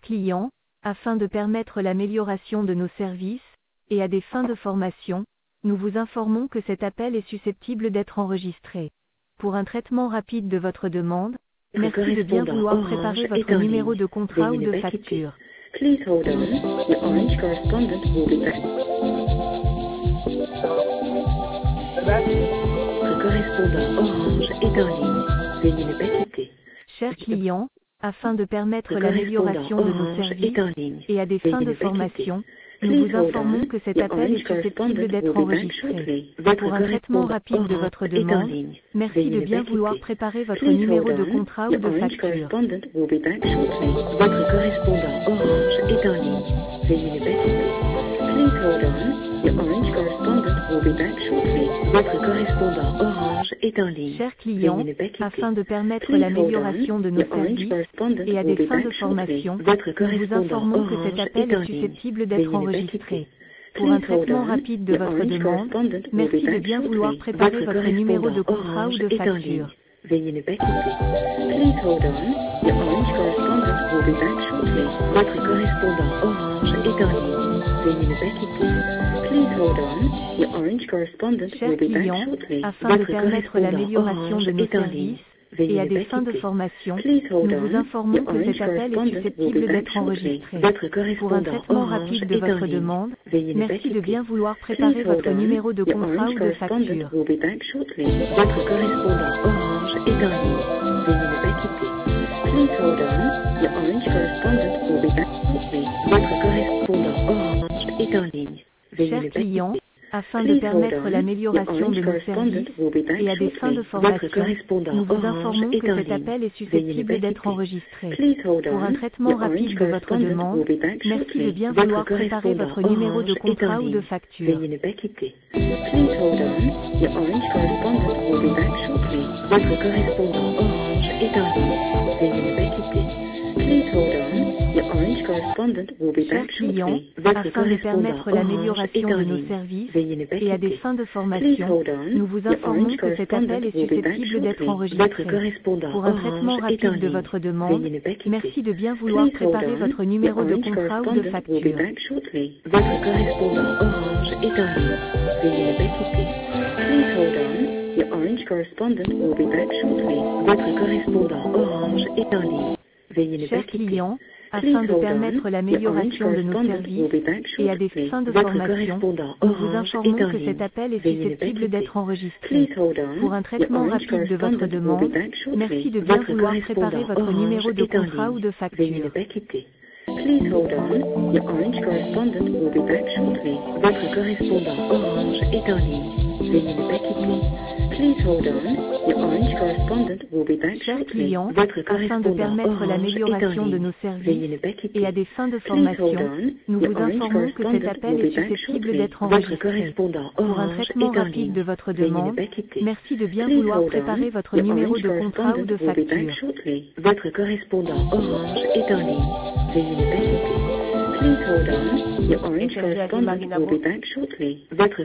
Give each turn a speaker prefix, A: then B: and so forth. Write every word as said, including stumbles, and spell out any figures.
A: client, afin de permettre l'amélioration de nos services, et à des fins de formation, nous vous informons que cet appel est susceptible d'être enregistré. Pour un traitement rapide de votre demande, merci de bien vouloir préparer votre numéro de contrat ou de facture.
B: Please hold on. Your Orange correspondent will be back. Votre correspondant Orange est en ligne. Veuillez ne pas quitter.
A: Chers clients, afin de permettre l'amélioration de nos services et à des fins de formation, nous vous informons que cet appel est susceptible d'être enregistré. Pour un traitement rapide de votre demande, merci de bien vouloir préparer votre numéro de contrat ou de facture.
B: Votre correspondant Orange est en ligne. Veuillez ne pas quitter. Please hold on. Your Orange correspondent will be back shortly. Votre correspondant Orange est en ligne.
A: Chers clients, afin de permettre l'amélioration de nos services et à des fins de formation, nous vous informons que cet appel est susceptible d'être enregistré. Pour un traitement rapide de votre demande, merci de bien vouloir préparer votre numéro de contrat ou de facture.
B: Veuillez ne pas quitter. Please hold on. Your Orange correspondent will be back shortly. Votre correspondant Orange est en ligne. Veuillez ne pas quitter. Please hold on. Your Orange correspondent
A: Chers
B: will be back
A: clients,
B: shortly.
A: afin de permettre l'amélioration de nos services et à des fins de formation, nous vous informons que cet appel est susceptible d'être enregistré. Pour un traitement rapide de votre demande, merci de bien vouloir préparer votre numéro de contrat ou de facture.
B: Votre correspondant Orange est en ligne. Veuillez ne pas quitter. Please hold on. Your Orange correspondent will be back shortly. Votre correspondant Orange est en ligne. Veuillez
A: Chers
B: ne pas
A: clients,
B: quitter.
A: afin de permettre l'amélioration de nos services et à des fins de formation, nous vous informons que cet appel est susceptible d'être enregistré. Pour un traitement rapide de votre demande, merci de bien vouloir préparer votre numéro de contrat ou de facture.
B: Veuillez ne pas quitter. Please hold on. Your Orange correspondent will be back shortly. Votre correspondant Orange est en ligne. Veuillez ne pas quitter. Please hold on. Your Orange correspondent will be
A: Chers
B: back
A: clients,
B: shortly. Votre
A: afin de
B: correspondant
A: permettre
B: Orange
A: l'amélioration
B: est en
A: de nos
B: ligne.
A: services
B: Veuillez ne pas
A: et à des
B: quitter.
A: fins de
B: Please
A: formation,
B: hold on.
A: nous vous
B: Your
A: informons
B: Orange
A: que cet
B: correspondent
A: appel est
B: will be back
A: susceptible d'être
B: shortly. Votre
A: enregistré.
B: correspondant
A: Pour un traitement
B: Orange est en
A: rapide de
B: ligne.
A: votre demande,
B: Veuillez ne pas quitter.
A: merci de bien vouloir
B: Please hold
A: préparer
B: on.
A: votre
B: Your
A: numéro de
B: Orange
A: contrat ou de
B: correspondent will be
A: facture.
B: back shortly. Votre correspondant Orange est en ligne. Veuillez ne pas quitter. Please hold on. Your Orange correspondent will be back shortly. Votre correspondant Orange est en ligne. Veuillez ne pas
A: Chers
B: quitter.
A: clients,
B: Please
A: afin de
B: hold
A: permettre
B: on.
A: l'amélioration de nos
B: Your Orange
A: services
B: correspondent will be back
A: et à des
B: shortly.
A: fins de
B: Votre
A: formation,
B: correspondant
A: nous vous
B: Orange
A: informons
B: est en
A: que
B: ligne.
A: cet appel est
B: Veuillez ne pas
A: susceptible
B: quitter.
A: d'être enregistré.
B: Please hold on.
A: Pour un
B: Your
A: traitement
B: Orange
A: rapide de votre
B: correspondent will be
A: demande,
B: back shortly.
A: merci de bien
B: Votre
A: vouloir préparer
B: correspondant
A: votre numéro
B: Orange
A: de
B: est en
A: contrat ou
B: ligne.
A: de
B: Veuillez ne
A: facture.
B: pas quitter. Please hold on. Your Orange correspondent will be back shortly. Votre correspondant Orange est en ligne. Veuillez ne pas quitter. Please hold on. Your Orange correspondent will be back
A: Chers
B: shortly.
A: clients,
B: Votre
A: afin de
B: correspondant
A: permettre
B: Orange est en
A: l'amélioration de
B: ligne.
A: nos
B: Veuillez
A: services
B: ne pas
A: et
B: quitter.
A: à des fins de
B: Please hold
A: formation,
B: on.
A: nous
B: Your
A: vous
B: Orange
A: informons que cet
B: correspondent
A: appel
B: will
A: est
B: be back
A: susceptible
B: shortly.
A: d'être
B: Votre
A: enregistré.
B: correspondant
A: Pour un
B: Orange
A: traitement
B: est en
A: rapide
B: ligne.
A: de votre
B: Veuillez ne
A: demande,
B: pas quitter.
A: merci de bien
B: Please
A: vouloir
B: hold
A: préparer
B: on.
A: votre
B: Your
A: numéro
B: Orange
A: de contrat ou de
B: correspondent will be back
A: facture.
B: shortly. Votre correspondant Orange est en ligne. Veuillez ne pas quitter. Please hold on. Your Orange correspondent will be back shortly. Votre